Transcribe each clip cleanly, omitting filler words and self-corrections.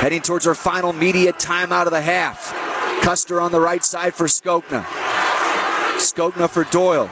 Heading towards our final media timeout of the half. Custer on the right side for Skokna. Skokna for Doyle.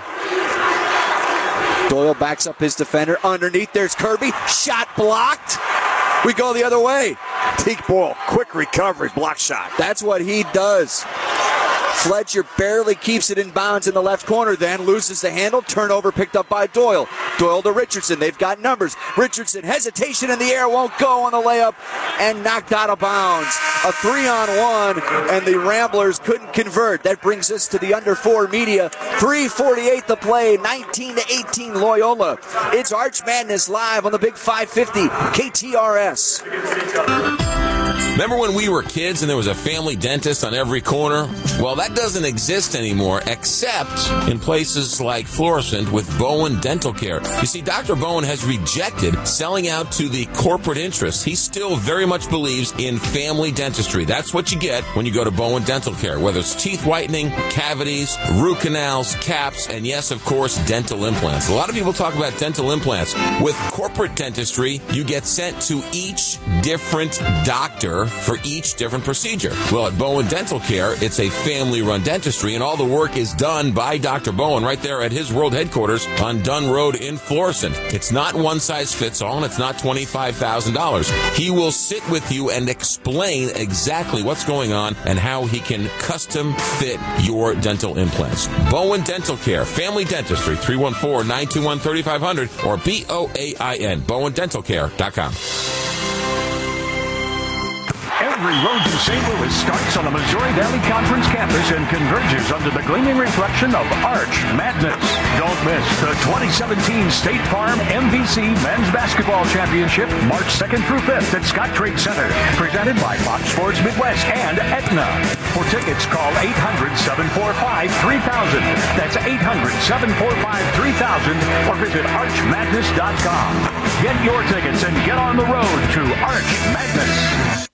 Doyle backs up his defender. Underneath, there's Kirby. Shot blocked. We go the other way. Deke Boyle, quick recovery, block shot. That's what he does. Fletcher barely keeps it in bounds in the left corner, then loses the handle. Turnover picked up by Doyle. Doyle to Richardson. They've got numbers. Richardson, hesitation in the air, won't go on the layup, and knocked out of bounds. A 3-on-1, and the Ramblers couldn't convert. That brings us to the under 4 media. 3:48 the play, 19-18 Loyola. It's Arch Madness live on the Big 550 KTRS. Remember when we were kids and there was a family dentist on every corner? Well, that doesn't exist anymore, except in places like Florissant with Bowen Dental Care. You see, Dr. Bowen has rejected selling out to the corporate interests. He still very much believes in family dentistry. That's what you get when you go to Bowen Dental Care, whether it's teeth whitening, cavities, root canals, caps, and yes, of course, dental implants. A lot of people talk about dental implants. With corporate dentistry, you get sent to each different doctor for each different procedure. Well, at Bowen Dental Care, it's a family-run dentistry, and all the work is done by Dr. Bowen right there at his world headquarters on Dunn Road in Florissant. It's not one size fits all, and it's not $25,000. He will sit with you and explain exactly what's going on and how he can custom fit your dental implants. Bowen Dental Care, family dentistry, 314-921-3500 or BOAIN, BowenDentalCare.com. Every road to St. Louis starts on the Missouri Valley Conference campus and converges under the gleaming reflection of Arch Madness. Don't miss the 2017 State Farm MVC Men's Basketball Championship, March 2nd through 5th at Scott Trade Center. Presented by Fox Sports Midwest and Aetna. For tickets, call 800-745-3000. That's 800-745-3000 or visit archmadness.com. Get your tickets and get on the road to Arch Madness.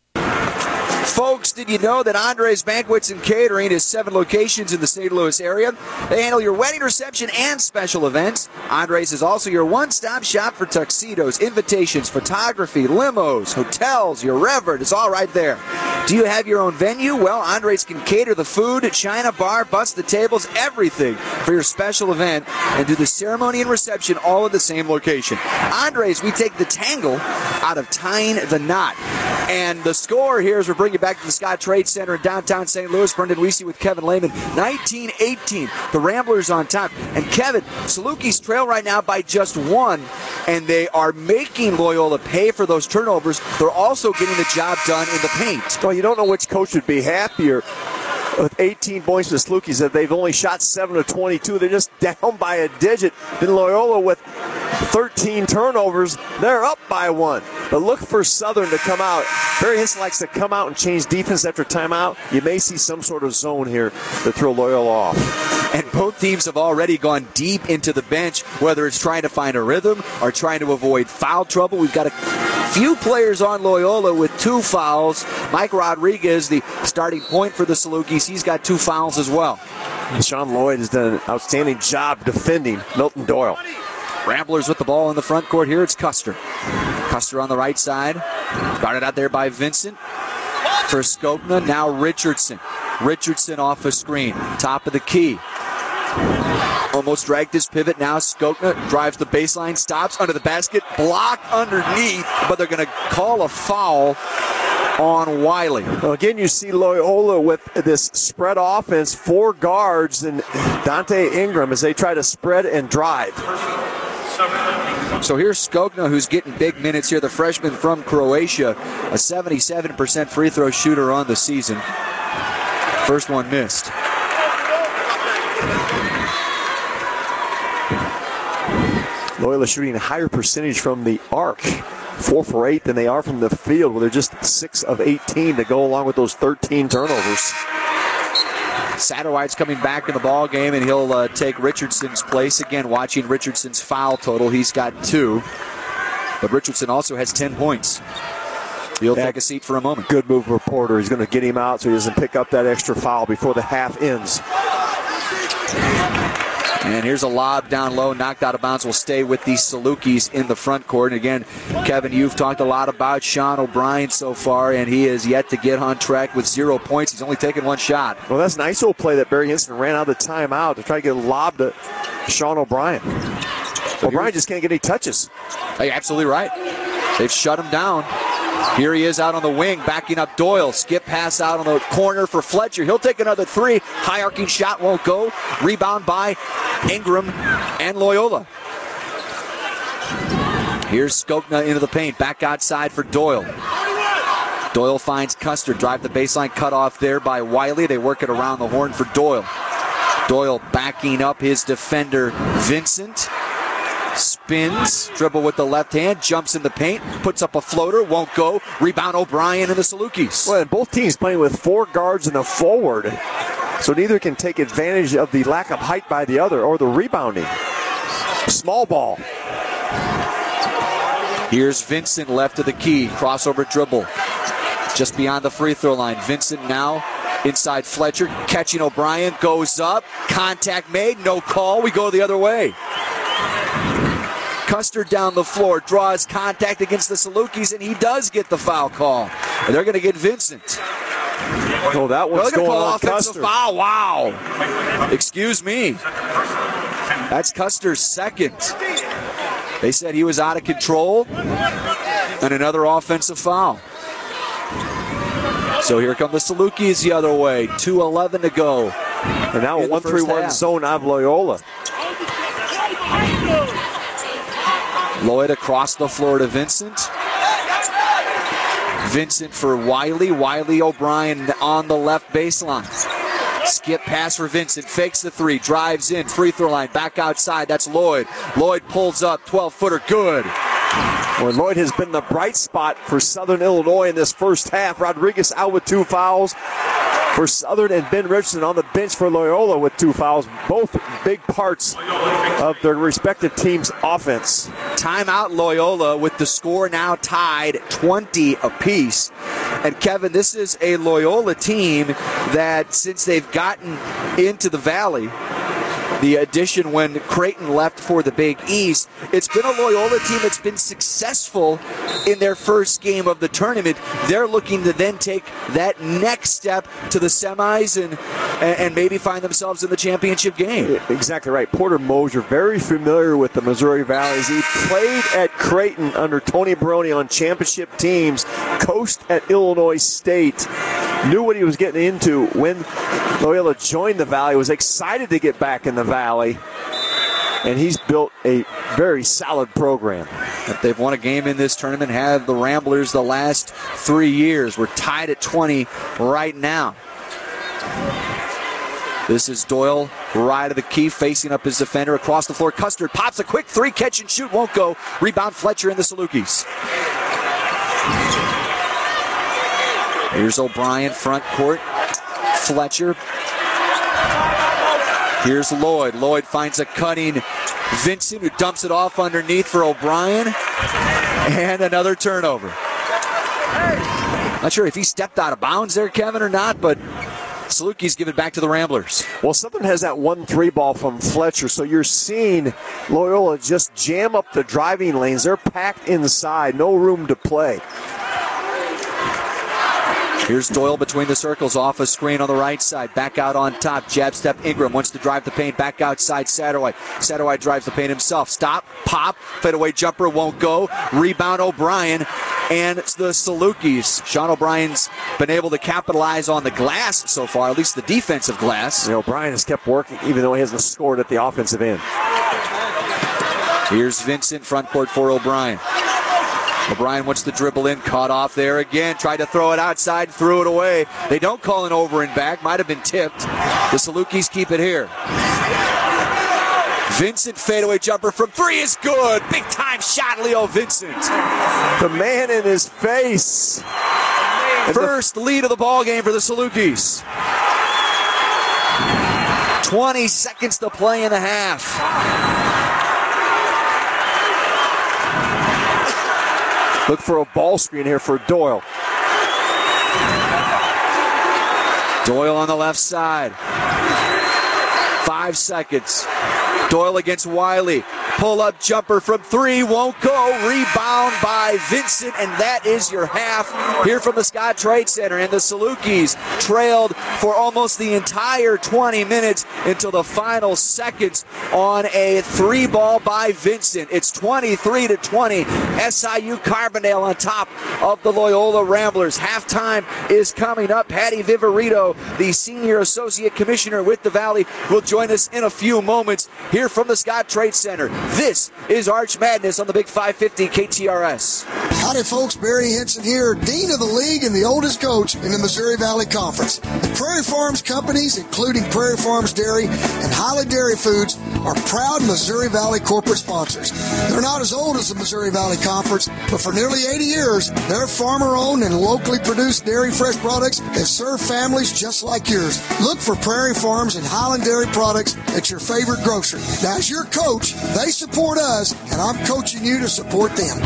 Folks, did you know that Andres Banquets and Catering has 7 locations in the St. Louis area? They handle your wedding reception and special events. Andres is also your one-stop shop for tuxedos, invitations, photography, limos, hotels, your Revert. It's all right there. Do you have your own venue? Well, Andres can cater the food, china bar, bus the tables, everything for your special event, and do the ceremony and reception all at the same location. Andres, we take the tangle out of tying the knot. And the score here, as we're bringing back to the Scott Trade Center in downtown St. Louis, Brendan Weesey with Kevin Lehman, 19-18. The Ramblers on top. And Kevin, Salukis trail right now by just 1, and they are making Loyola pay for those turnovers. They're also getting the job done in the paint. Well, you don't know which coach would be happier with 18 points to the Salukis that they've only shot 7 of 22. They're just down by a digit. Then Loyola with 13 turnovers, they're up by 1. But look for Southern to come out. Barry Hinson likes to come out and change defense after timeout. You may see some sort of zone here to throw Loyola off. And both teams have already gone deep into the bench, whether it's trying to find a rhythm or trying to avoid foul trouble. We've got a few players on Loyola with 2 fouls. Mike Rodriguez, the starting point for the Salukis, he's got 2 fouls as well. And Sean Lloyd has done an outstanding job defending Milton Doyle. Ramblers with the ball in the front court here. It's Custer. Custer on the right side. Started out there by Vincent. For Skokna, now Richardson. Richardson off a screen. Top of the key. Almost dragged his pivot. Now Skokna drives the baseline, stops under the basket, blocked underneath, but they're going to call a foul on Wiley. Well, again, you see Loyola with this spread offense, 4 guards, and Dante Ingram as they try to spread and drive. So here's Skokna, who's getting big minutes here, the freshman from Croatia, a 77% free throw shooter on the season. First one missed. Loyola shooting a higher percentage from the arc, 4 for 8 than they are from the field, where they're just 6 of 18 to go along with those 13 turnovers. Satterwhite's coming back in the ball game, and he'll take Richardson's place. Again, watching Richardson's foul total, he's got 2. But Richardson also has 10 points. He'll take a seat for a moment. Good move for Porter. He's going to get him out so he doesn't pick up that extra foul before the half ends. And here's a lob down low, knocked out of bounds. Will stay with the Salukis in the front court. And again, Kevin, you've talked a lot about Sean O'Brien so far, and he is yet to get on track with 0 points. He's only taken one shot. Well, that's an ISO play that Barry Hinson ran out of the timeout to try to get a lob to Sean O'Brien. O'Brien just can't get any touches. Hey, absolutely right. They've shut him down. Here he is out on the wing, backing up Doyle. Skip pass out on the corner for Fletcher. He'll take another three. High arcing shot won't go. Rebound by Ingram and Loyola. Here's Skokna into the paint. Back outside for Doyle. Doyle finds Custer. Drive the baseline, cut off there by Wiley. They work it around the horn for Doyle. Doyle backing up his defender, Vincent. Spins, dribble with the left hand, jumps in the paint, puts up a floater, won't go. Rebound O'Brien and the Salukis. Well, and both teams playing with 4 guards and a forward, so neither can take advantage of the lack of height by the other or the rebounding. Small ball. Here's Vincent left of the key, crossover dribble. Just beyond the free throw line. Vincent now inside Fletcher, catching O'Brien, goes up, contact made, no call, we go the other way. Custer down the floor, draws contact against the Salukis, and he does get the foul call. And they're going to get Vincent. Oh, that one's going on Custer. Foul. Wow. Excuse me. That's Custer's second. They said he was out of control. And another offensive foul. So here come the Salukis the other way. 2:11 to go. And now a 1-3-1 zone of Loyola. Lloyd across the floor to Vincent. Vincent for Wiley. Wiley O'Brien on the left baseline. Skip pass for Vincent. Fakes the three. Drives in. Free throw line. Back outside. That's Lloyd. Lloyd pulls up. 12-footer. Good. Well, Lloyd has been the bright spot for Southern Illinois in this first half. Rodriguez out with 2 fouls for Southern, and Ben Richardson on the bench for Loyola with 2 fouls. Both big parts of their respective teams' offense. Timeout Loyola with the score now tied 20 apiece. And Kevin, this is a Loyola team that since they've gotten into the Valley, the addition when Creighton left for the Big East, it's been a Loyola team that's been successful in their first game of the tournament. They're looking to then take that next step to the semis and maybe find themselves in the championship game. Exactly right. Porter Mosier, very familiar with the Missouri Valleys. He played at Creighton under Tony Barone on championship teams, coached at Illinois State, knew what he was getting into when Loyola joined the Valley, was excited to get back in the Valley, and he's built a very solid program. If they've won a game in this tournament, have the Ramblers the last 3 years. We're tied at 20 right now. This is Doyle, right of the key, facing up his defender across the floor. Custard pops a quick three, catch and shoot, won't go. Rebound Fletcher and the Salukis. Here's O'Brien, front court. Fletcher. Here's Lloyd. Lloyd finds a cutting Vincent, who dumps it off underneath for O'Brien. And another turnover. Not sure if he stepped out of bounds there, Kevin, or not, but Salukis give it back to the Ramblers. Well, Southern has that 1-3 ball from Fletcher, so you're seeing Loyola just jam up the driving lanes. They're packed inside, no room to play. Here's Doyle between the circles, off a screen on the right side. Back out on top. Jab step Ingram wants to drive the paint. Back outside Satterwhite. Satterwhite drives the paint himself. Stop. Pop. Fadeaway jumper won't go. Rebound O'Brien and the Salukis. Sean O'Brien's been able to capitalize on the glass so far, at least the defensive glass. You know, O'Brien has kept working even though he hasn't scored at the offensive end. Here's Vincent, front court for O'Brien. O'Brien wants to dribble in, caught off there again, tried to throw it outside, threw it away. They don't call an over and back, might have been tipped. The Salukis keep it here. Vincent, fadeaway jumper from three is good. Big time shot, Leo Vincent. The man in his face. First lead of the ball game for the Salukis. 20 seconds to play in the half. Look for a ball screen here for Doyle. Doyle on the left side. 5 seconds. Doyle against Wiley. Pull-up jumper from 3, won't go. Rebound by Vincent, and that is your half here from the Scott Trade Center. And the Salukis trailed for almost the entire 20 minutes until the final seconds on a 3-ball by Vincent. It's 23-20. SIU Carbondale on top of the Loyola Ramblers. Halftime is coming up. Patty Viverito, the Senior Associate Commissioner with the Valley, will join us in a few moments here from the Scott Trade Center. This is Arch Madness on the Big 550 KTRS. Howdy, folks. Barry Henson here, Dean of the League and the oldest coach in the Missouri Valley Conference. The Prairie Farms companies, including Prairie Farms Dairy and Holly Dairy Foods, are proud Missouri Valley corporate sponsors. They're not as old as the Missouri Valley Conference, but for nearly 80 years, they're farmer-owned and locally produced dairy fresh products that serve families just like yours. Look for Prairie Farms and Highland Dairy products at your favorite grocery. Now, as your coach, they support us, and I'm coaching you to support them.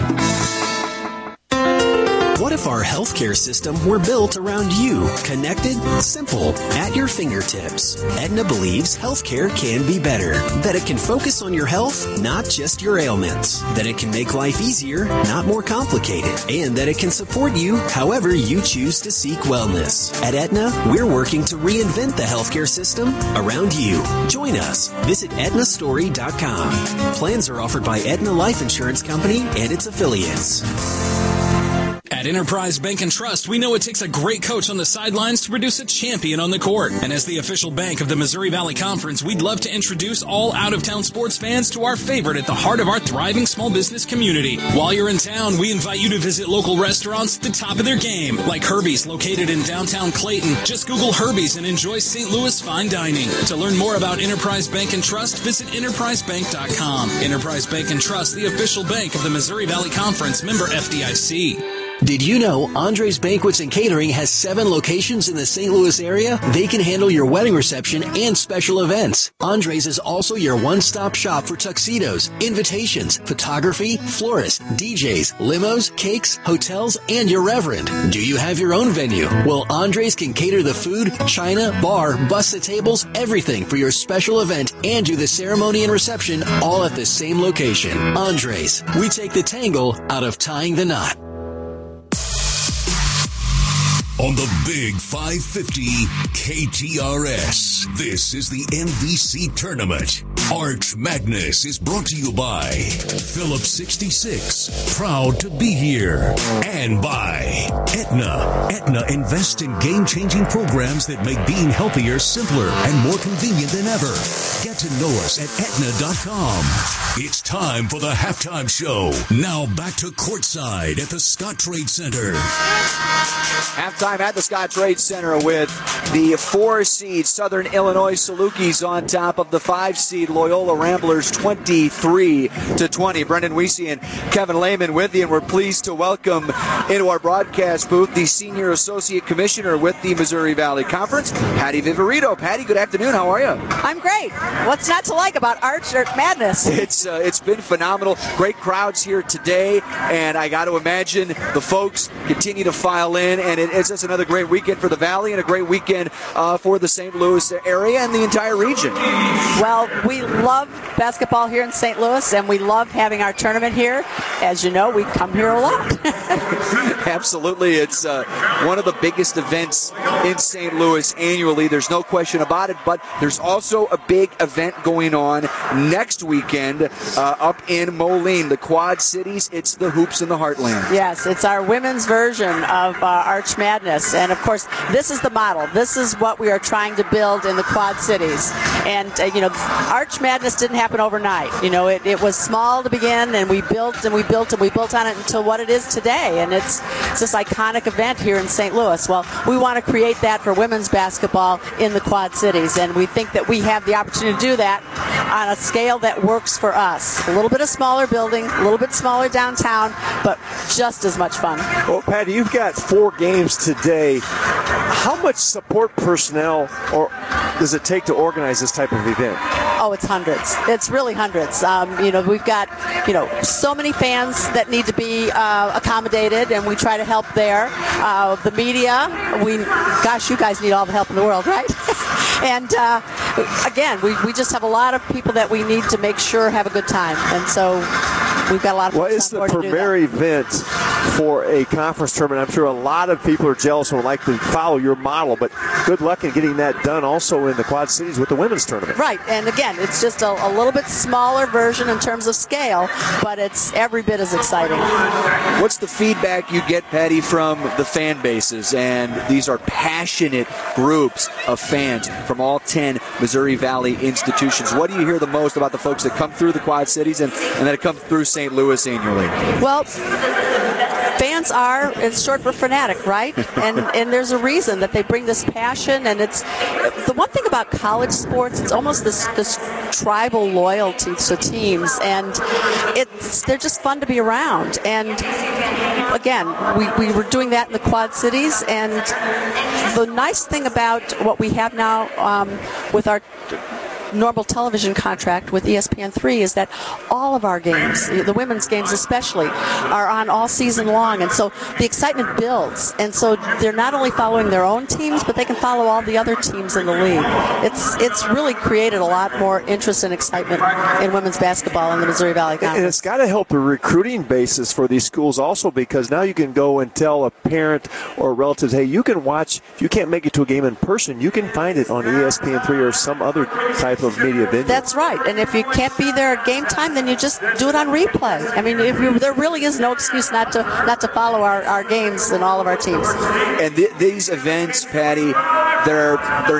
What if our healthcare system were built around you? Connected, simple, at your fingertips. Aetna believes healthcare can be better. That it can focus on your health, not just your ailments. That it can make life easier, not more complicated. And that it can support you however you choose to seek wellness. At Aetna, we're working to reinvent the healthcare system around you. Join us. Visit Aetnastory.com. Plans are offered by Aetna Life Insurance Company and its affiliates. At Enterprise Bank and Trust, we know it takes a great coach on the sidelines to produce a champion on the court. And as the official bank of the Missouri Valley Conference, we'd love to introduce all out-of-town sports fans to our favorite at the heart of our thriving small business community. While you're in town, we invite you to visit local restaurants at the top of their game, like Herbie's, located in downtown Clayton. Just Google Herbie's and enjoy St. Louis fine dining. To learn more about Enterprise Bank and Trust, visit enterprisebank.com. Enterprise Bank and Trust, the official bank of the Missouri Valley Conference, member FDIC. Did you know Andres Banquets and Catering has 7 locations in the St. Louis area? They can handle your wedding reception and special events. Andres is also your one-stop shop for tuxedos, invitations, photography, florists, DJs, limos, cakes, hotels, and your reverend. Do you have your own venue? Well, Andres can cater the food, china, bar, busset tables, everything for your special event and do the ceremony and reception all at the same location. Andres, we take the tangle out of tying the knot. On the Big 550 KTRS, this is the MVC Tournament. Arch Madness is brought to you by Phillips 66, proud to be here, and by Aetna. Aetna invests in game-changing programs that make being healthier simpler and more convenient than ever. Get to know us at Aetna.com. It's time for the halftime show. Now back to courtside at the Scott Trade Center. Halftime at the Scott Trade Center with the 4-seed Southern Illinois Salukis on top of the 5-seed Loyola Ramblers 23-20. Brendan Wiese and Kevin Lehman with you, and we're pleased to welcome into our broadcast booth the Senior Associate Commissioner with the Missouri Valley Conference, Patty Viverito. Patty, good afternoon. How are you? I'm great. What's not to like about Arch Madness? It's been phenomenal. Great crowds here today, and I got to imagine the folks continue to file in, and it's just another great weekend for the Valley and a great weekend for the St. Louis area and the entire region. Well, we love basketball here in St. Louis, and we love having our tournament here. As you know, we come here a lot. Absolutely. It's one of the biggest events in St. Louis annually. There's no question about it, but there's also a big event going on next weekend up in Moline, the Quad Cities. It's the Hoops in the Heartland. Yes, it's our women's version of Arch Madness. And, of course, this is the model. This is what we are trying to build in the Quad Cities. And, Arch Madness didn't happen overnight. It was small to begin, and we built and we built and we built on it until what it is today. And it's this iconic event here in St. Louis. Well, we want to create that for women's basketball in the Quad Cities. And we think that we have the opportunity to do that on a scale that works for us. A little bit of smaller building, a little bit smaller downtown, but just as much fun. Well, Patty, you've got 4 games today. How much support personnel does it take to organize this type of event? Oh, it's hundreds. It's really hundreds. We've got, so many fans that need to be accommodated, and we try to help there. The media, you guys need all the help in the world, right? And again, we just have a lot of people that we need to make sure have a good time. And so we've got a lot of Well, it's the premier event for a conference tournament. I'm sure a lot of people are jealous and would like to follow your model, but good luck in getting that done also in the Quad Cities with the women's tournament. Right, and again, it's just a little bit smaller version in terms of scale, but it's every bit as exciting. What's the feedback you get, Patty, from the fan bases? And these are passionate groups of fans from all 10 Missouri Valley institutions. What do you hear the most about the folks that come through the Quad Cities and that come through St. Louis annually? Well, fans are, it's short for fanatic, right? And there's a reason that they bring this passion, and it's the one thing about college sports, it's almost this tribal loyalty to teams, and they're just fun to be around. And again, we were doing that in the Quad Cities, and the nice thing about what we have now with our normal television contract with ESPN3 is that all of our games, the women's games especially, are on all season long, and so the excitement builds, and so they're not only following their own teams, but they can follow all the other teams in the league. It's really created a lot more interest and excitement in women's basketball in the Missouri Valley Conference. And it's got to help the recruiting basis for these schools also, because now you can go and tell a parent or relatives, hey, you can watch, if you can't make it to a game in person, you can find it on ESPN3 or some other type of media venue. That's right. And if you can't be there at game time, then you just do it on replay. I mean, there really is no excuse not to follow our games and all of our teams. And these events, Patty, they're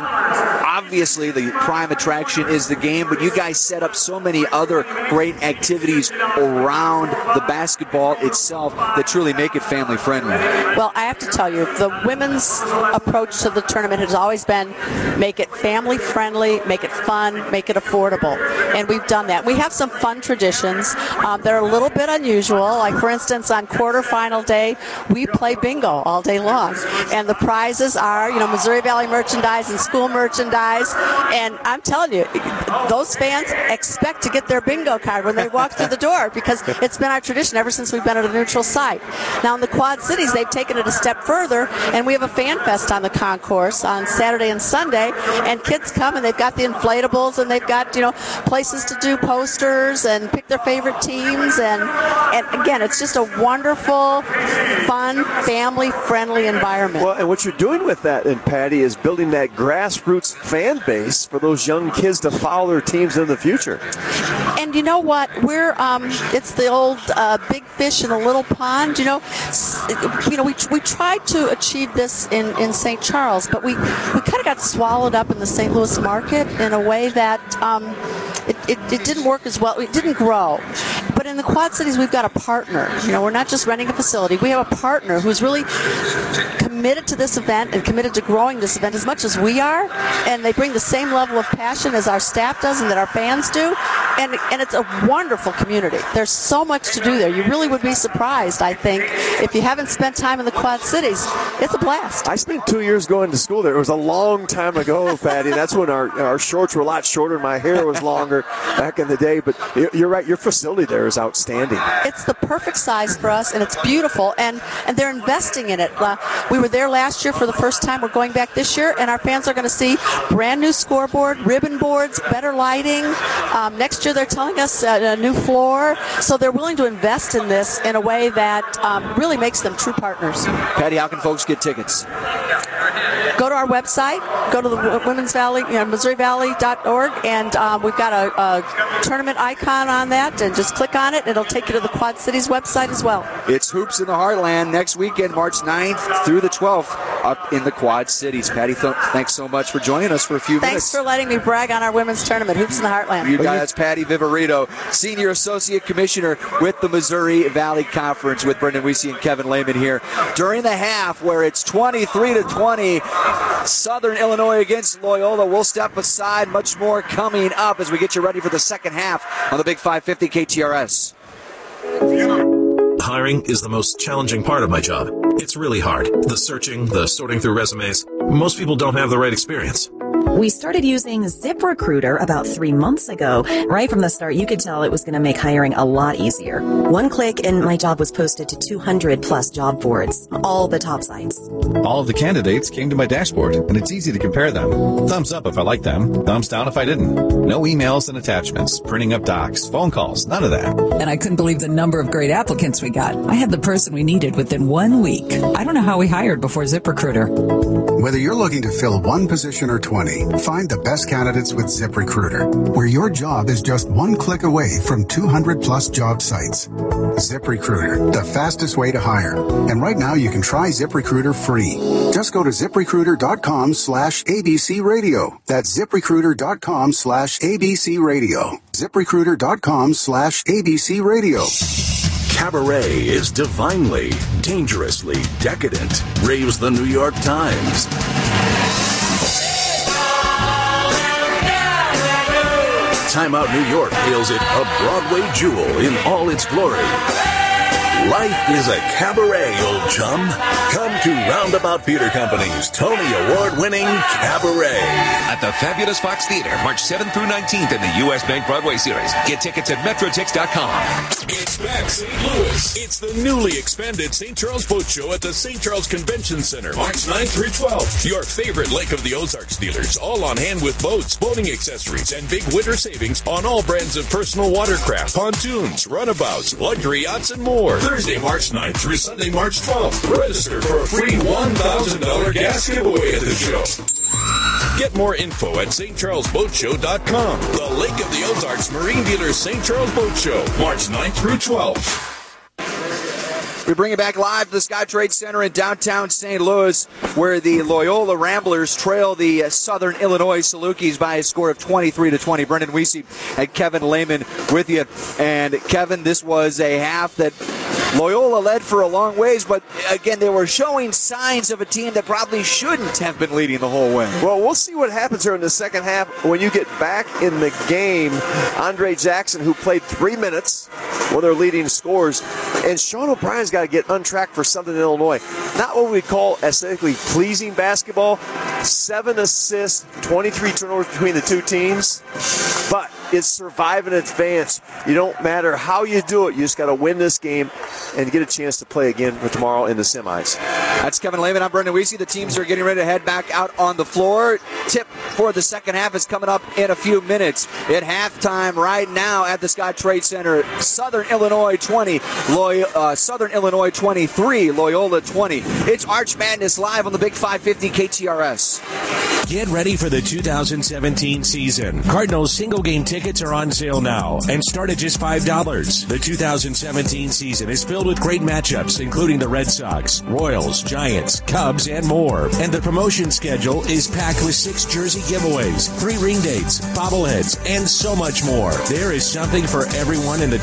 obviously the prime attraction is the game, but you guys set up so many other great activities around the basketball itself that truly make it family friendly. Well, I have to tell you, the women's approach to the tournament has always been make it family friendly, make it fun, make it affordable. And we've done that. We have some fun traditions. They're a little bit unusual. Like, for instance, on quarterfinal day, we play bingo all day long. And the prizes are, Missouri Valley merchandise and school merchandise. And I'm telling you, those fans expect to get their bingo card when they walk through the door, because it's been our tradition ever since we've been at a neutral site. Now, in the Quad Cities, they've taken it a step further, and we have a fan fest on the concourse on Saturday and Sunday, and kids come and they've got the inflatables, and they've got, places to do posters and pick their favorite teams, and again, it's just a wonderful, fun, family-friendly environment. Well, and what you're doing with that, and Patty, is building that grassroots fan base for those young kids to follow their teams in the future. And you know what? We're it's the old big fish in a little pond. We tried to achieve this in St. Charles, but we kind of got swallowed up in the St. Louis market in a way that it didn't work as well. It didn't grow. But in the Quad Cities, we've got a partner. We're not just renting a facility. We have a partner who's really committed to this event and committed to growing this event as much as we are, and they bring the same level of passion as our staff does and that our fans do, and it's a wonderful community. There's so much to do there. You really would be surprised, I think, if you haven't spent time in the Quad Cities. It's a blast. I spent 2 years going to school there. It was a long time ago, Patty. That's when our shorts were a lot shorter and my hair was longer back in the day, but you're right, your facility there is outstanding. It's the perfect size for us, and it's beautiful, and they're investing in it. We were there last year for the first time. We're going back this year, and our fans are going to see brand new scoreboard, ribbon boards, better lighting. Next year they're telling us a new floor, so they're willing to invest in this in a way that really makes them true partners. Patty, how can folks get tickets? Go to our website, go to the Women's Valley, MissouriValley.org, and we've got a tournament icon on that, and just click on it, and it'll take you to the Quad Cities website as well. It's Hoops in the Heartland next weekend, March 9th through the 12th, up in the Quad Cities. Patty, thanks so much for joining us for a few minutes. Thanks for letting me brag on our women's tournament, Hoops in the Heartland. You guys, Patty Viverito, Senior Associate Commissioner with the Missouri Valley Conference, with Brendan Wiese and Kevin Lehman here during the half, where it's 23-20, Southern Illinois against Loyola. We'll step aside. Much more coming up as we get you ready for the second half on the Big 550 KTRS. Hiring is the most challenging part of my job. It's really hard. The searching, the sorting through resumes. Most people don't have the right experience. We started using ZipRecruiter about 3 months ago. Right from the start, you could tell it was going to make hiring a lot easier. One click and my job was posted to 200 plus job boards, all the top sites. All of the candidates came to my dashboard, and it's easy to compare them. Thumbs up if I liked them, thumbs down if I didn't. No emails and attachments, printing up docs, phone calls, none of that. And I couldn't believe the number of great applicants we got. I had the person we needed within 1 week. I don't know how we hired before ZipRecruiter. Whether you're looking to fill one position or 20, find the best candidates with ZipRecruiter, where your job is just one click away from 200 plus job sites. ZipRecruiter, the fastest way to hire. And right now you can try ZipRecruiter free. Just go to ZipRecruiter.com/ABC Radio. That's ZipRecruiter.com/ABC Radio. ZipRecruiter.com/ABC Radio. Cabaret is divinely, dangerously decadent, raves the New York Times. Time Out New York hails it a Broadway jewel in all its glory. Life is a cabaret, old chum. Come to Roundabout Theater Company's Tony Award-winning Cabaret. At the fabulous Fox Theater, March 7th through 19th in the U.S. Bank Broadway Series. Get tickets at MetroTix.com. It's back, St. Louis. It's the newly expanded St. Charles Boat Show at the St. Charles Convention Center, March 9th through 12th. Your favorite Lake of the Ozarks dealers, all on hand with boats, boating accessories, and big winter savings on all brands of personal watercraft, pontoons, runabouts, luxury yachts, and more. Thursday, March 9th through Sunday, March 12th. Register for a free $1,000 gas giveaway at the show. Get more info at stcharlesboatshow.com. The Lake of the Ozarks Marine Dealers St. Charles Boat Show, March 9th through 12th. We bring it back live to the SkyTrade Center in downtown St. Louis, where the Loyola Ramblers trail the Southern Illinois Salukis by a score of 23-20. Brendan Wiese and Kevin Lehman with you. And Kevin, this was a half that Loyola led for a long ways, but again, they were showing signs of a team that probably shouldn't have been leading the whole way. Well, we'll see what happens here in the second half when you get back in the game. Andre Jackson, who played 3 minutes, one of their leading scorers, and Sean O'Brien's got to get untracked for Southern Illinois. Not what we call aesthetically pleasing basketball. 7 assists, 23 turnovers between the two teams, but it's survive and advance. You don't matter how you do it, you just got to win this game and get a chance to play again for tomorrow in the semis. That's Kevin Lehman. I'm Brendan Wiese. The teams are getting ready to head back out on the floor. Tip for the second half is coming up in a few minutes. At halftime right now at the SkyTrade Center, Southern Illinois 20, Southern Illinois 23, Loyola 20. It's Arch Madness live on the Big 550 KTRS. Get ready for the 2017 season. Cardinals single-game tickets are on sale now and start at just $5. The 2017 season is filled with great matchups, including the Red Sox, Royals, Giants, Cubs, and more. And the promotion schedule is packed with 6 jersey giveaways, 3 ring dates, bobbleheads, and so much more. There is something for everyone in the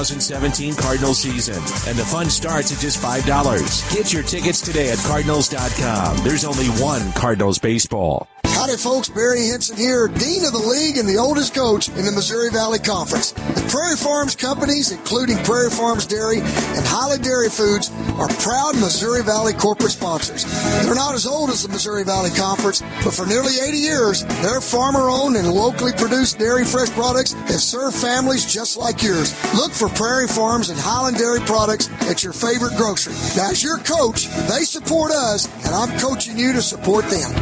2017 Cardinals season, and the fun starts at just $5. Get your tickets today at Cardinals.com. There's only one Cardinals baseball. Howdy, folks. Barry Henson here, Dean of the League and the oldest coach in the Missouri Valley Conference. The Prairie Farms companies, including Prairie Farms Dairy and Holly Dairy Foods, are proud Missouri Valley corporate sponsors. They're not as old as the Missouri Valley Conference, but for nearly 80 years, their farmer-owned and locally produced dairy fresh products have served families just like yours. Look for Prairie Farms and Highland Dairy products at your favorite grocery. Now, as your coach, they support us, and I'm coaching you to support them.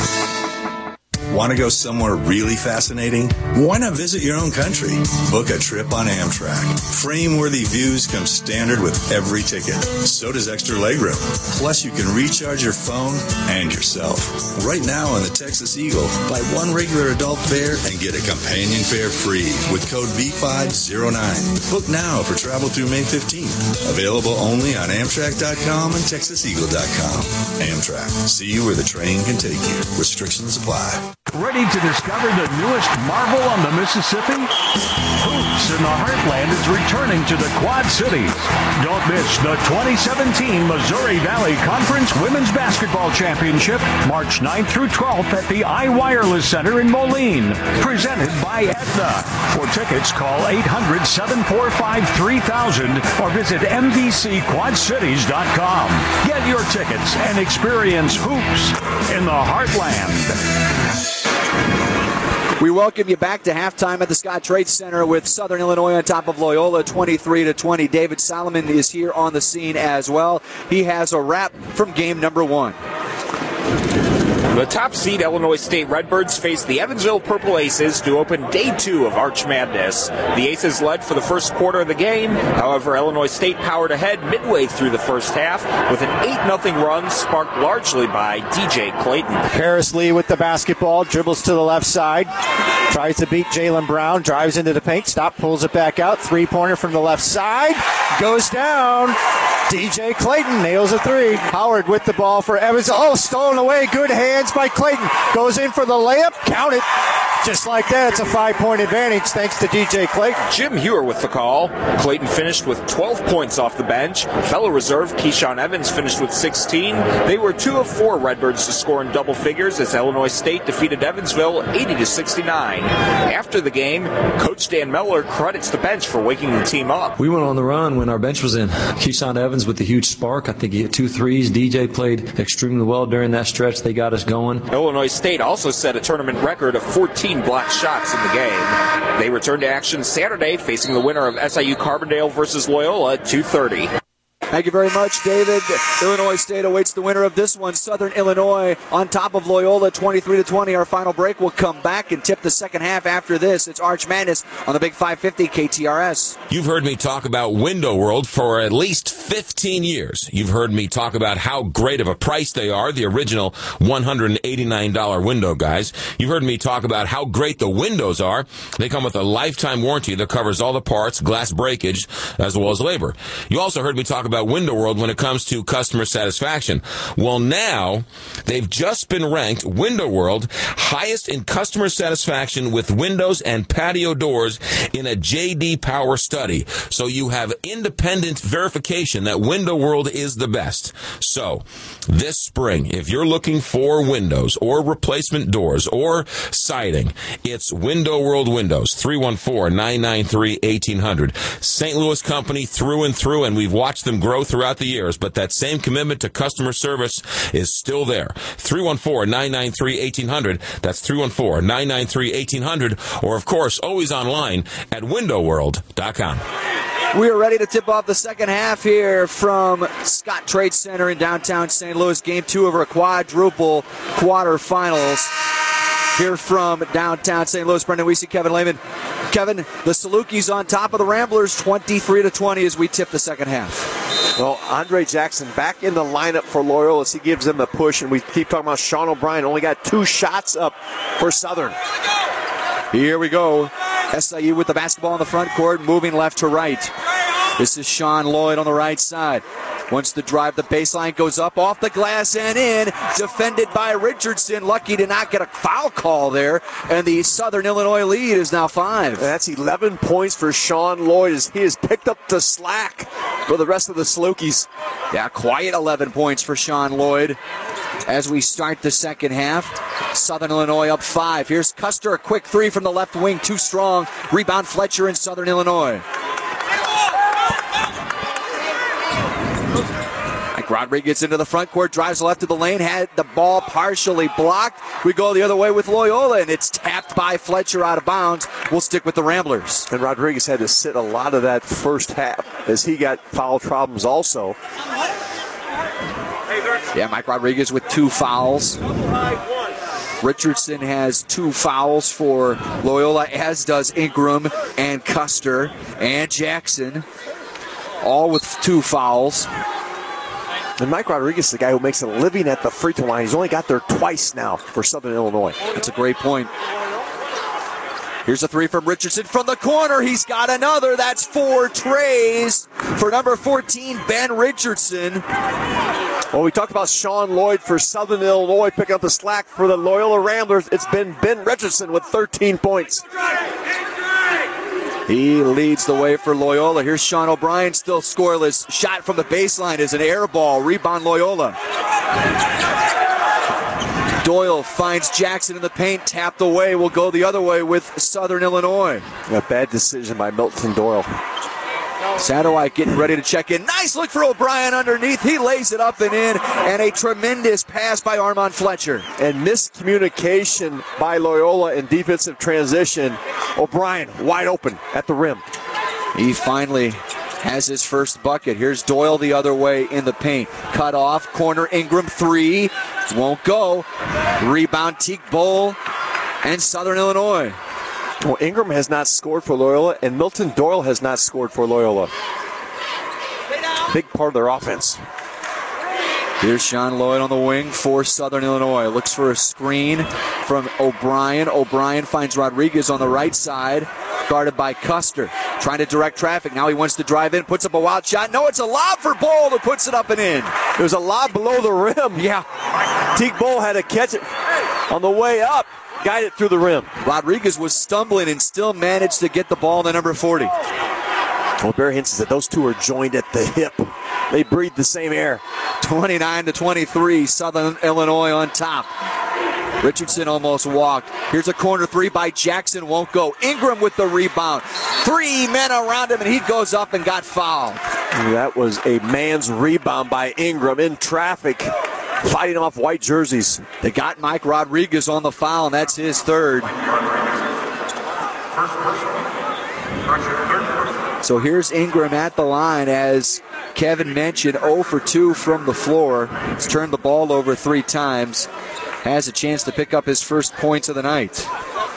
Want to go somewhere really fascinating? Why not visit your own country? Book a trip on Amtrak. Frame-worthy views come standard with every ticket. So does extra legroom. Plus, you can recharge your phone and yourself. Right now on the Texas Eagle, buy 1 regular adult fare and get a companion fare free with code B509. Book now for travel through May 15th. Available only on Amtrak.com and TexasEagle.com. Amtrak. See where the train can take you. Restrictions apply. Ready to discover the newest marvel on the Mississippi? Hoops in the Heartland is returning to the Quad Cities. Don't miss the 2017 Missouri Valley Conference Women's Basketball Championship, March 9th through 12th at the iWireless Center in Moline. Presented by Aetna. For tickets, call 800-745-3000 or visit MVCQuadCities.com. Get your tickets and experience hoops in the Heartland. We welcome you back to halftime at the Scott Trade Center with Southern Illinois on top of Loyola 23-20. David Solomon is here on the scene as well. He has a wrap from game number 1. The top seed Illinois State Redbirds face the Evansville Purple Aces to open day 2 of Arch Madness. The Aces led for the first quarter of the game. However, Illinois State powered ahead midway through the first half with an 8-0 run sparked largely by DJ Clayton. Paris Lee with the basketball, dribbles to the left side, tries to beat Jalen Brown, drives into the paint, pulls it back out, three-pointer from the left side, goes down. DJ Clayton nails a 3. Howard with the ball for Evans. Oh, stolen away. Good hands by Clayton. Goes in for the layup. Count it. Just like that, it's a 5-point advantage thanks to DJ Clayton. Jim Hewer with the call. Clayton finished with 12 points off the bench. Fellow reserve Keyshawn Evans finished with 16. They were 2 of 4 Redbirds to score in double figures as Illinois State defeated Evansville 80-69. After the game, Coach Dan Miller credits the bench for waking the team up. We went on the run when our bench was in. Keyshawn Evans with the huge spark. I think he hit 2 threes. DJ played extremely well during that stretch. They got us going. Illinois State also set a tournament record of 14 blocked shots in the game. They return to action Saturday, facing the winner of SIU Carbondale versus Loyola at 2:30. Thank you very much, David. Illinois State awaits the winner of this one. Southern Illinois on top of Loyola 23-20. Our final break will come back and tip the second half after this. It's Arch Madness on the Big 550 KTRS. You've heard me talk about Window World for at least 15 years. You've heard me talk about how great of a price they are, the original $189 window guys. You've heard me talk about how great the windows are. They come with a lifetime warranty that covers all the parts, glass breakage, as well as labor. You also heard me talk about Window World when it comes to customer satisfaction. Well, now they've just been ranked Window World highest in customer satisfaction with windows and patio doors in a J.D. Power study. So you have independent verification that Window World is the best. So this spring, if you're looking for windows or replacement doors or siding, it's Window World Windows, 314-993-1800. St. Louis company through and through, and we've watched them grow throughout the years, but that same commitment to customer service is still there. 314-993-1800. That's 314-993-1800. Or, of course, always online at windowworld.com. We are ready to tip off the second half here from Scott Trade Center in downtown St. Louis. Game 2 of our quadruple quarterfinals. Here from downtown St. Louis, Brendan Wiese, Kevin Lehman. Kevin, the Salukis on top of the Ramblers, 23-20 as we tip the second half. Well, Andre Jackson back in the lineup for Loyola as he gives them the push, and we keep talking about Sean O'Brien. Only got 2 shots up for Southern. Here we go. SIU with the basketball in the front court, moving left to right. This is Sean Lloyd on the right side. Wants to drive the baseline, goes up off the glass and in. Defended by Richardson. Lucky to not get a foul call there. And the Southern Illinois lead is now 5. That's 11 points for Sean Lloyd as he has picked up the slack for the rest of the Salukis. Yeah, quiet 11 points for Sean Lloyd. As we start the second half, Southern Illinois up 5. Here's Custer, a quick 3 from the left wing, too strong. Rebound Fletcher in Southern Illinois. Mike Rodriguez into the front court, drives left of the lane, had the ball partially blocked. We go the other way with Loyola, and it's tapped by Fletcher out of bounds. We'll stick with the Ramblers. And Rodriguez had to sit a lot of that first half as he got foul problems also. Yeah, Mike Rodriguez with 2 fouls. Richardson has 2 fouls for Loyola, as does Ingram and Custer and Jackson, all with 2 fouls. And Mike Rodriguez is the guy who makes a living at the free throw line. He's only got there twice now for Southern Illinois. That's a great point. Here's a 3 from Richardson from the corner. He's got another. That's 4 trays for number 14, Ben Richardson. Well, we talked about Sean Lloyd for Southern Illinois picking up the slack for the Loyola Ramblers. It's been Ben Richardson with 13 points. He leads the way for Loyola. Here's Sean O'Brien, still scoreless. Shot from the baseline is an air ball. Rebound Loyola. Doyle finds Jackson in the paint, tapped away. We'll go the other way with Southern Illinois. A bad decision by Milton Doyle. Satterwhite getting ready to check in. Nice look for O'Brien underneath. He lays it up and in, and a tremendous pass by Armand Fletcher. And miscommunication by Loyola in defensive transition. O'Brien wide open at the rim. He finally has his first bucket. Here's Doyle the other way in the paint. Cut off, corner Ingram, three. Won't go. Rebound, Teague Bowl and Southern Illinois. Well, Ingram has not scored for Loyola, and Milton Doyle has not scored for Loyola. Big part of their offense. Here's Sean Lloyd on the wing for Southern Illinois. Looks for a screen from O'Brien. O'Brien finds Rodriguez on the right side, guarded by Custer. Trying to direct traffic. Now he wants to drive in, puts up a wild shot. No, it's a lob for Bowl, who puts it up and in. It was a lob below the rim. Yeah. Teague Bowl had to catch it on the way up. Guide it through the rim. Rodriguez was stumbling and still managed to get the ball to number 40. Well, Barry Hinson said those two are joined at the hip. They breathe the same air. 29-23, Southern Illinois on top. Richardson almost walked. Here's a corner three by Jackson, won't go. Ingram with the rebound. 3 men around him, and he goes up and got fouled. That was a man's rebound by Ingram in traffic, fighting off white jerseys. They got Mike Rodriguez on the foul, and that's his third. So here's Ingram at the line, as Kevin mentioned, 0 for 2 from the floor. He's turned the ball over 3 times. Has a chance to pick up his first points of the night.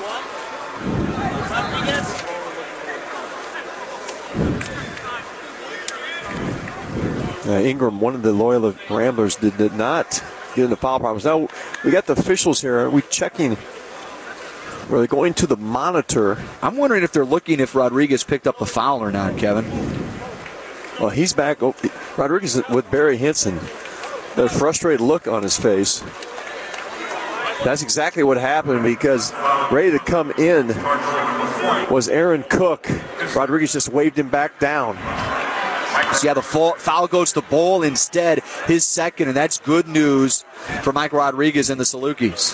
Ingram, one of the Loyola Ramblers, did not get into foul problems. Now we got the officials here. Are we checking? Are they going to the monitor? I'm wondering if they're looking if Rodriguez picked up the foul or not, Kevin. Well, he's back. Oh, Rodriguez with Barry Hinson. A frustrated look on his face. That's exactly what happened, because ready to come in was Aaron Cook. Rodriguez just waved him back down. So yeah, the foul goes to Bowl instead, his second, and that's good news for Mike Rodriguez and the Salukis.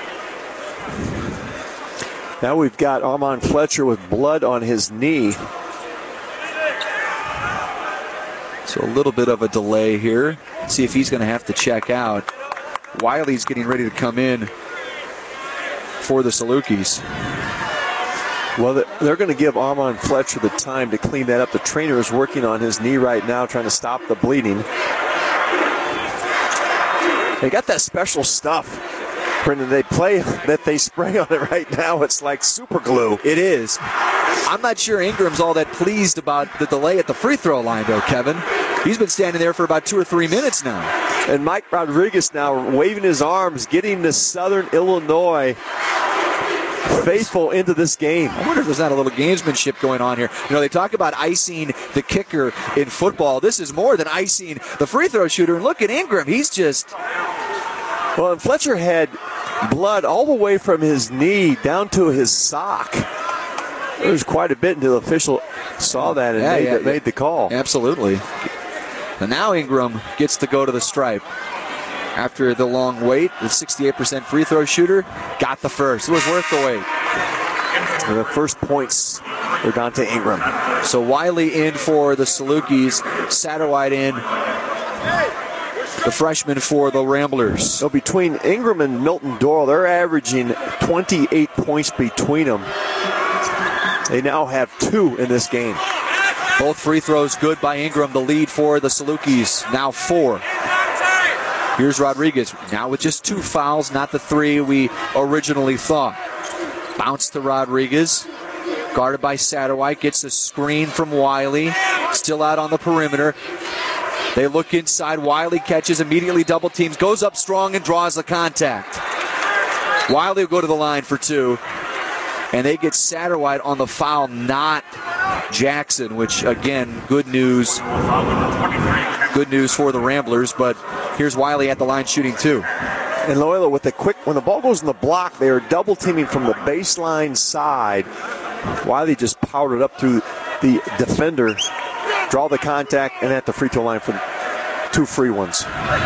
Now we've got Armand Fletcher with blood on his knee. So a little bit of a delay here. See if he's going to have to check out. Wiley's getting ready to come in for the Salukis. Well, they're going to give Armand Fletcher the time to clean that up. The trainer is working on his knee right now, trying to stop the bleeding. They got that special stuff, Brendan. They spray on it right now. It's like super glue. It is. I'm not sure Ingram's all that pleased about the delay at the free throw line, though, Kevin. He's been standing there for about 2 or 3 minutes now. And Mike Rodriguez now waving his arms, getting the Southern Illinois faithful into this game. I wonder if there's not a little gamesmanship going on here. You know, they talk about icing the kicker in football. This is more than icing the free throw shooter. And look at Ingram. He's just... Well, and Fletcher had blood all the way from his knee down to his sock. There was quite a bit until the official saw that and made the call. Absolutely. And now Ingram gets to go to the stripe. After the long wait, the 68% free throw shooter got the first. It was worth the wait. And the first points are Dante Ingram. So Wiley in for the Salukis, Satterwhite in, the freshman for the Ramblers. So between Ingram and Milton Doyle, they're averaging 28 points between them. They now have 2 in this game. Both free throws good by Ingram. The lead for the Salukis, now 4. Here's Rodriguez, now with just 2 fouls, not the 3 we originally thought. Bounce to Rodriguez, guarded by Satterwhite, gets a screen from Wiley, still out on the perimeter. They look inside, Wiley catches, immediately double teams, goes up strong and draws the contact. Wiley will go to the line for 2, and they get Satterwhite on the foul, not Jackson, which again, good news for the Ramblers, but here's Wiley at the line shooting 2. And Loyola with when the ball goes in the block, they are double teaming from the baseline side. Wiley just powered it up through the defender, draw the contact, and at the free throw line for 2 free ones.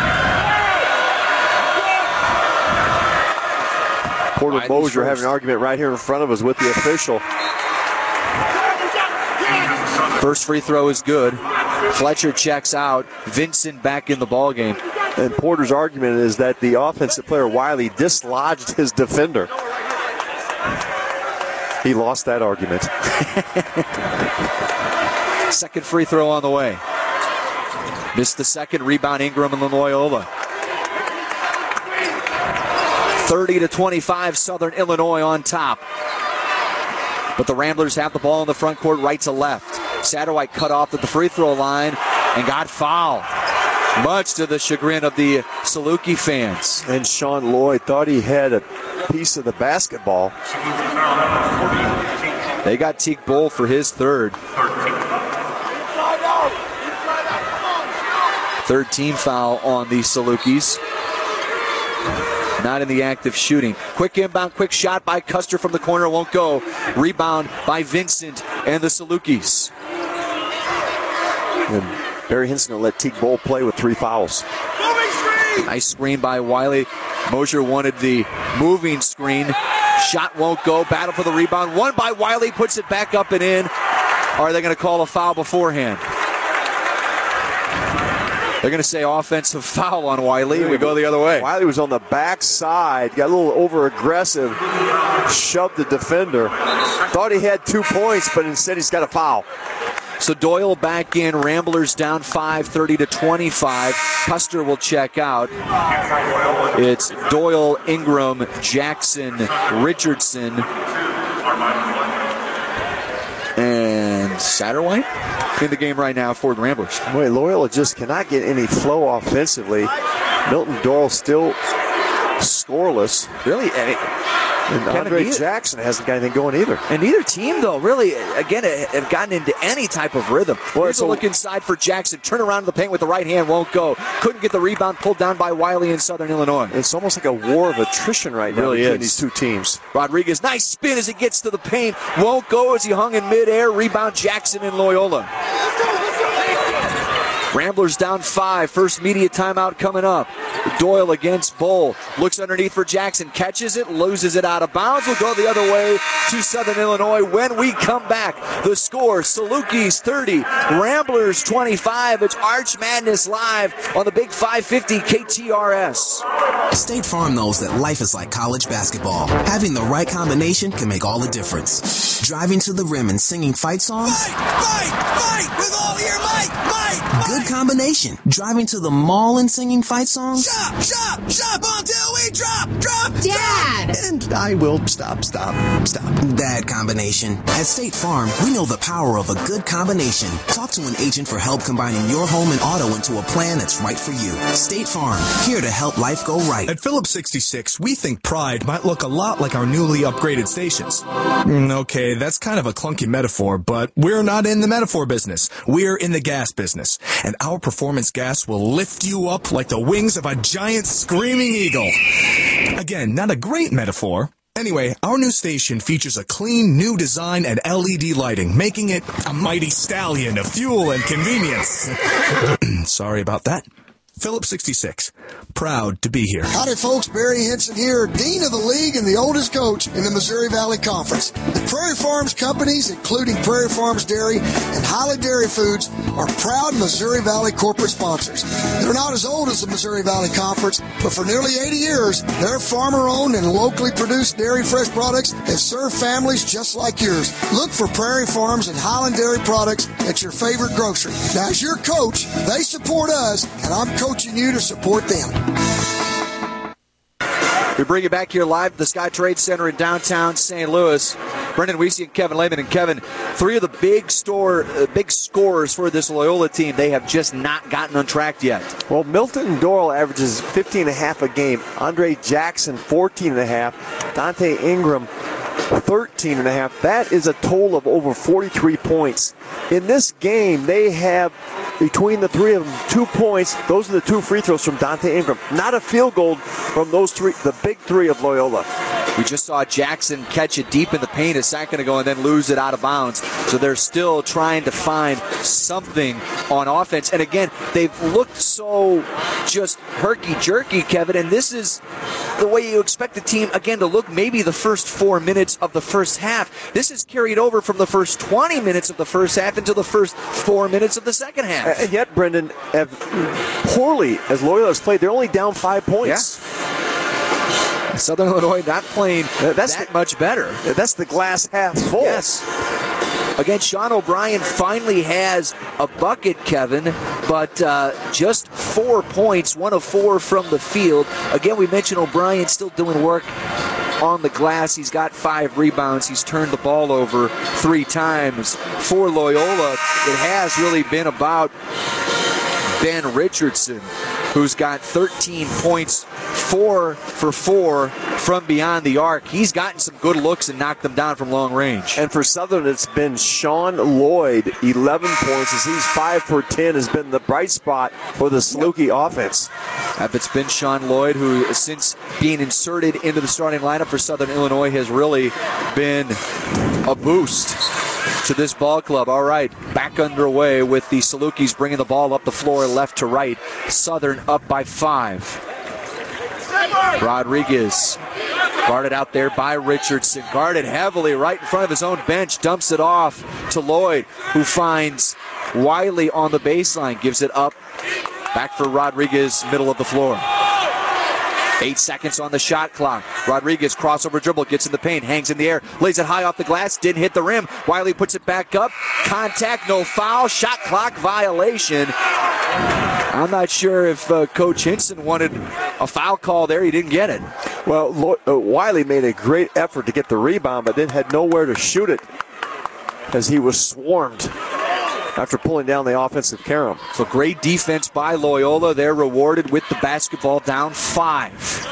Porter Mosier having an argument right here in front of us with the official. First free throw is good. Fletcher checks out. Vincent back in the ball game. And Porter's argument is that the offensive player, Wiley, dislodged his defender. He lost that argument. Second free throw on the way. Missed the second. Rebound Ingram and Loyola. 30-25, Southern Illinois on top. But the Ramblers have the ball in the front court right to left. Satterwhite cut off at the free throw line and got fouled. Much to the chagrin of the Saluki fans. And Sean Lloyd thought he had a piece of the basketball. They got Teague Bull for his third. Third team foul on the Salukis. Not in the act of shooting. Quick inbound, quick shot by Custer from the corner. Won't go. Rebound by Vincent and the Salukis. And Barry Hinson will let Teague Bull play with 3 fouls. Nice screen by Wiley. Mosier wanted the moving screen. Shot won't go. Battle for the rebound. Won by Wiley. Puts it back up and in. Are they going to call a foul beforehand? They're going to say offensive foul on Wiley. We go the other way. Wiley was on the backside. Got a little over-aggressive. Shoved the defender. Thought he had 2 points, but instead he's got a foul. So Doyle back in. Ramblers down 5, 30-25. Custer will check out. It's Doyle, Ingram, Jackson, Richardson, and Satterwhite in the game right now for the Ramblers. Boy, Loyola just cannot get any flow offensively. Milton Doyle still scoreless. Really? And Andre Jackson hasn't got anything going either. And neither team, though, really, again, have gotten into any type of rhythm. Here's a look inside for Jackson. Turn around in the paint with the right hand. Won't go. Couldn't get the rebound. Pulled down by Wiley in Southern Illinois. It's almost like a war of attrition right now between these two teams. Rodriguez, nice spin as he gets to the paint. Won't go as he hung in midair. Rebound Jackson and Loyola. Ramblers down 5. First media timeout coming up. Doyle against Bull. Looks underneath for Jackson. Catches it. Loses it out of bounds. We'll go the other way to Southern Illinois when we come back. The score, Salukis 30, Ramblers 25. It's Arch Madness live on the Big 550 KTRS. State Farm knows that life is like college basketball. Having the right combination can make all the difference. Driving to the rim and singing fight songs? Fight with all your might. Good combination. Driving to the mall and singing fight songs? Shop until we drop. Dad! And I will stop. Bad combination. At State Farm, we know the power of a good combination. Talk to an agent for help combining your home and auto into a plan that's right for you. State Farm, here to help life go right. At Phillips 66, we think Pride might look a lot like our newly upgraded stations. Okay, that's kind of a clunky metaphor, but we're not in the metaphor business. We're in the gas business. And our performance gas will lift you up like the wings of a giant screaming eagle. Again, not a great metaphor. Anyway, our new station features a clean new design and LED lighting, making it a mighty stallion of fuel and convenience. Sorry about that. Phillips 66, proud to be here. Howdy, folks. Barry Hinson here, Dean of the League and the oldest coach in the Missouri Valley Conference. The Prairie Farms companies, including Prairie Farms Dairy and Holly Dairy Foods, are proud Missouri Valley corporate sponsors. They're not as old as the Missouri Valley Conference, but for nearly 80 years, their farmer-owned and locally produced dairy fresh products have served families just like yours. Look for Prairie Farms and Highland Dairy products at your favorite grocery. Now, as your coach, they support us, and I'm coaching you to support them. We bring you back here live at the Sky Trade Center in downtown St. Louis. Brendan Wiese and Kevin Lehman. And Kevin, 3 of the big scorers for this Loyola team, they have just not gotten on track yet. Well, Milton Doyle averages 15.5 a game. Andre Jackson, 14.5. Dante Ingram, 13.5. That is a total of over 43 points. In this game, they have, between the 3 of them, 2 points. Those are the 2 free throws from Dante Ingram. Not a field goal from those 3, the big 3 of Loyola. We just saw Jackson catch it deep in the paint a second ago and then lose it out of bounds. So they're still trying to find something on offense. And again, they've looked so just herky-jerky, Kevin, and this is the way you expect the team, again, to look maybe the first 4 minutes of the first half. This is carried over from the first 20 minutes of the first half into the first 4 minutes of the second half. And yet, Brendan, poorly as Loyola has played, they're only down 5 points. Yeah. Southern Illinois not playing that much better. That's the glass half full. Yes. Again, Sean O'Brien finally has a bucket, Kevin, but just 4 points, 1 of 4 from the field. Again, we mentioned O'Brien still doing work on the glass. He's got 5 rebounds. He's turned the ball over 3 times. For Loyola, it has really been about Ben Richardson, who's got 13 points, 4 for 4 from beyond the arc. He's gotten some good looks and knocked them down from long range. And for Southern, it's been Sean Lloyd, 11 points, as he's 5 for 10, has been the bright spot for the Saluki offense. It's been Sean Lloyd, who since being inserted into the starting lineup for Southern Illinois has really been a boost to this ball club. All right, back underway with the Salukis bringing the ball up the floor left to right. Southern up by 5. Rodriguez guarded out there by Richardson. Guarded heavily right in front of his own bench. Dumps it off to Lloyd, who finds Wiley on the baseline. Gives it up. Back for Rodriguez, middle of the floor. 8 seconds on the shot clock. Rodriguez crossover dribble, gets in the paint, hangs in the air, lays it high off the glass, didn't hit the rim. Wiley puts it back up. Contact, no foul. Shot clock violation. I'm not sure if Coach Hinson wanted a foul call there. He didn't get it. Well, Wiley made a great effort to get the rebound, but then had nowhere to shoot it as he was swarmed after pulling down the offensive carom. So great defense by Loyola. They're rewarded with the basketball down 5.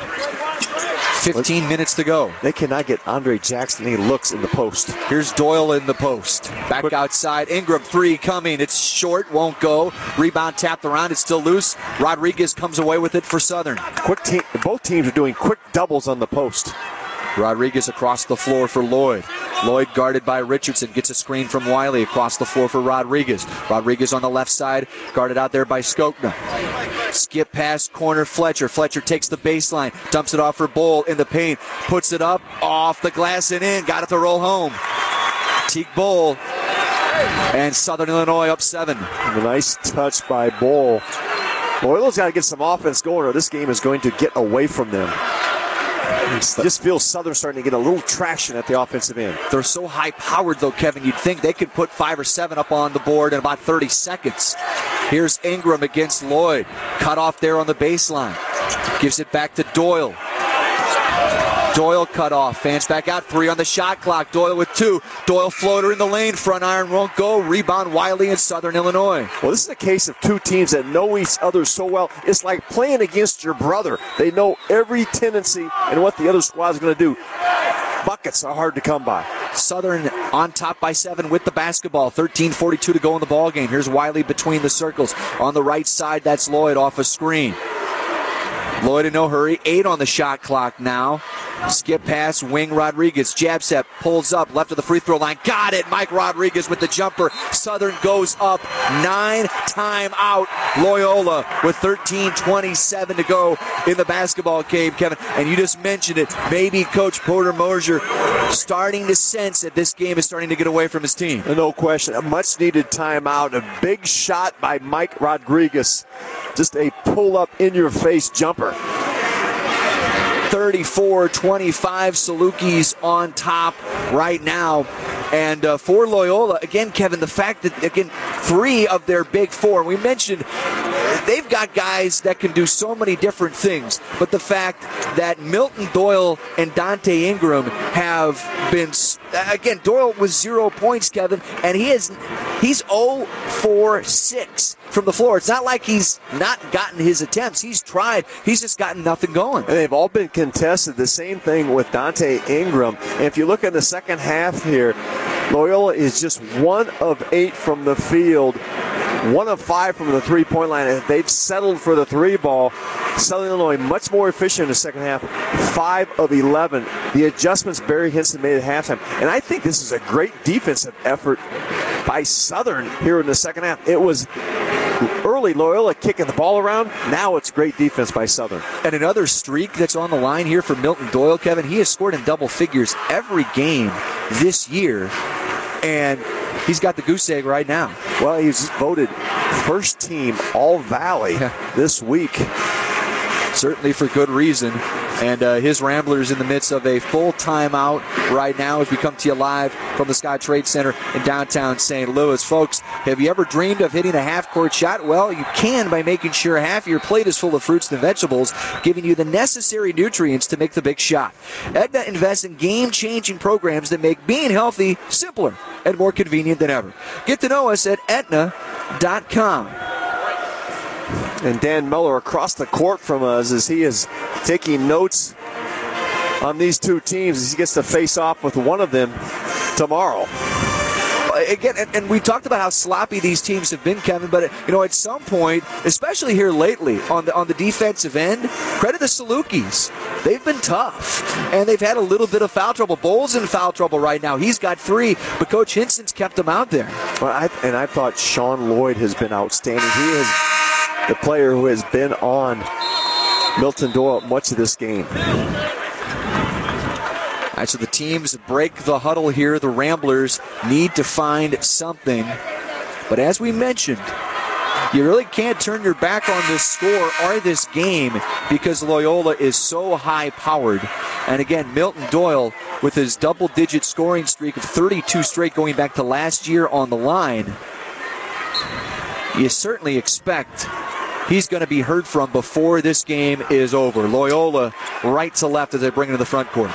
15 minutes to go. They cannot get Andre Jackson any looks in the post. Here's Doyle in the post. Back outside. Ingram 3 coming. It's short. Won't go. Rebound tapped around. It's still loose. Rodriguez comes away with it for Southern. Both teams are doing quick doubles on the post. Rodriguez across the floor for Lloyd. Lloyd guarded by Richardson. Gets a screen from Wiley across the floor for Rodriguez. Rodriguez on the left side, guarded out there by Skokna. Skip past corner Fletcher. Fletcher takes the baseline, dumps it off for Bowl in the paint, puts it up, off the glass and in. Got it to roll home. Teague Bowl. And Southern Illinois up 7. A nice touch by Bowl. Loyola's got to get some offense going or this game is going to get away from them. Just feels Southern starting to get a little traction at the offensive end. They're so high-powered, though, Kevin. You'd think they could put 5 or 7 up on the board in about 30 seconds. Here's Ingram against Lloyd. Cut off there on the baseline. Gives it back to Doyle. Doyle cut off. Fans back out. 3 on the shot clock. Doyle with 2. Doyle floater in the lane. Front iron won't go. Rebound Wiley in Southern Illinois. Well, this is a case of 2 teams that know each other so well. It's like playing against your brother. They know every tendency and what the other squad is going to do. Buckets are hard to come by. Southern on top by 7 with the basketball. 13:42 to go in the ball game. Here's Wiley between the circles. On the right side, that's Lloyd off a screen. Lloyd in no hurry. 8 on the shot clock now. Skip pass, wing Rodriguez. Jab step, pulls up, left of the free throw line. Got it. Mike Rodriguez with the jumper. Southern goes up. 9 timeout. Loyola with 13:27 to go in the basketball game, Kevin. And you just mentioned it. Maybe Coach Porter Mosier starting to sense that this game is starting to get away from his team. No question. A much needed timeout. A big shot by Mike Rodriguez. Just a pull-up in-your-face jumper. 34-25, Salukis on top right now. And for Loyola, again, Kevin, the fact that, again, 3 of their big 4, we mentioned they've got guys that can do so many different things, but the fact that Milton Doyle and Dante Ingram have been, again, Doyle was 0 points, Kevin, and he's 0 for 6 from the floor. It's not like he's not gotten his attempts. He's tried. He's just gotten nothing going. And they've all been contested. The same thing with Dante Ingram. And if you look at the second half here, Loyola is just 1 of 8 from the field, 1 of 5 from the three-point line. They've settled for the 3 ball. Southern Illinois much more efficient in the second half, 5 of 11. The adjustments Barry Hinson made at halftime. And I think this is a great defensive effort by Southern here in the second half. It was early Loyola kicking the ball around. Now it's great defense by Southern. And another streak that's on the line here for Milton Doyle, Kevin. He has scored in double figures every game this year. And he's got the goose egg right now. Well, he's voted first team All-Valley this week. Certainly for good reason. And his Ramblers in the midst of a full timeout right now as we come to you live from the Scott Trade Center in downtown St. Louis. Folks, have you ever dreamed of hitting a half-court shot? Well, you can by making sure half of your plate is full of fruits and vegetables, giving you the necessary nutrients to make the big shot. Aetna invests in game-changing programs that make being healthy simpler and more convenient than ever. Get to know us at Aetna.com. And Dan Miller across the court from us as he is taking notes on these two teams as he gets to face off with one of them tomorrow. Again, and we talked about how sloppy these teams have been, Kevin, but at some point, especially here lately on the defensive end, credit the Salukis. They've been tough, and they've had a little bit of foul trouble. Bowles in foul trouble right now. He's got 3, but Coach Hinson's kept them out there. Well, I thought Sean Lloyd has been outstanding. He is the player who has been on Milton Doyle much of this game. All right, so the teams break the huddle here. The Ramblers need to find something. But as we mentioned, you really can't turn your back on this score or this game because Loyola is so high-powered. And again, Milton Doyle with his double-digit scoring streak of 32 straight going back to last year on the line. You certainly expect he's going to be heard from before this game is over. Loyola right to left as they bring it to the front court.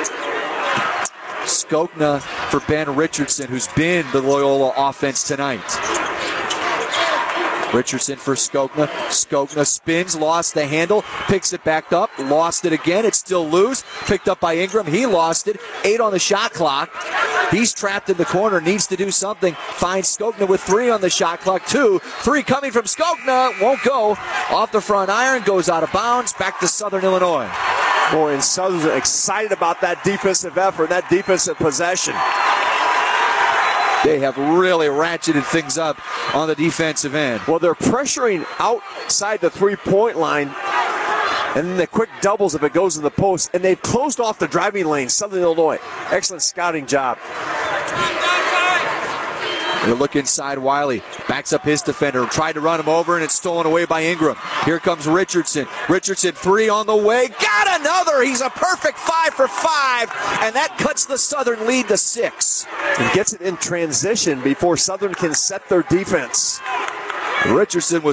Skokna for Ben Richardson, who's been the Loyola offense tonight. Richardson for Skokna. Skokna spins, lost the handle, picks it back up, lost it again. It's still loose. Picked up by Ingram. He lost it. 8 on the shot clock. He's trapped in the corner, needs to do something. Finds Skokna with 3 on the shot clock. 2, 3 coming from Skokna. Won't go. Off the front iron, goes out of bounds. Back to Southern Illinois. Boy, and Southern's excited about that defensive effort, that defensive possession. They have really ratcheted things up on the defensive end. Well, they're pressuring outside the three-point line, and then the quick doubles if it goes in the post, and they've closed off the driving lane, Southern Illinois. Excellent scouting job. They look inside. Wiley backs up his defender, tried to run him over, and it's stolen away by Ingram. Here comes Richardson. Richardson 3 on the way. Got another. He's a perfect 5 for 5, and that cuts the Southern lead to 6. And gets it in transition before Southern can set their defense. Richardson was